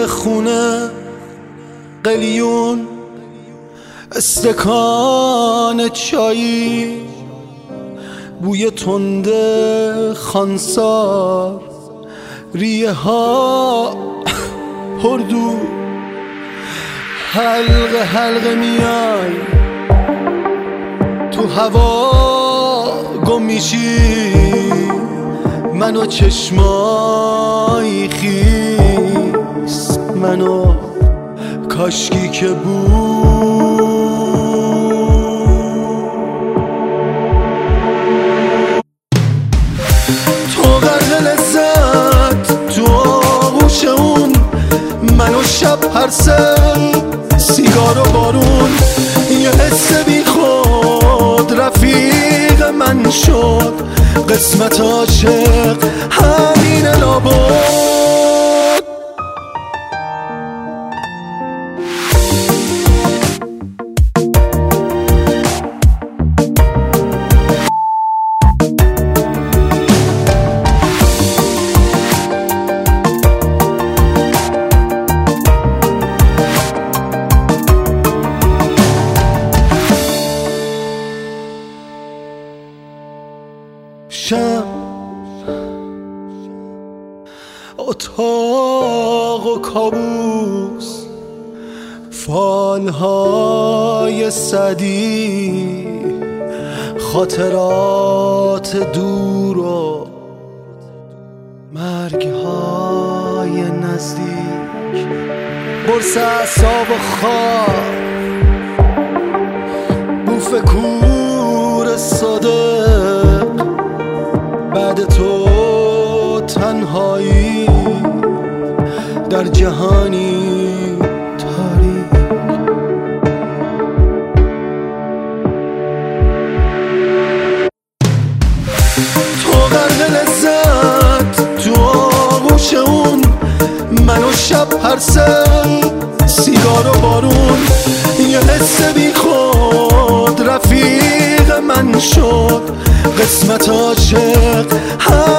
خونه قلیون، استکان چایی، بوی تند خانسار، ریه ها پردو، حلقه حلقه میای تو هوا گم میشی، منو چشمای خیس، منو کاشکی که بود. تو غرق لذت تو آغوش اون، منو شب هرسل سیگار و بارون، یه حس بی خود رفیق من شد، قسمت عاشق همین لابد. شب اتاق و کابوس، فالهای سدی، خاطرات دور و مرگهای نزدیک، قرص اعصاب و خواب، بوف کور صادق، بعد تو تنهایی در جهانی تاریک. تو غرق لذت تو آغوش اون، منو شب هرسل سیگار و بارون، یه حس بی خود رفیق من شد، قسمت عاشق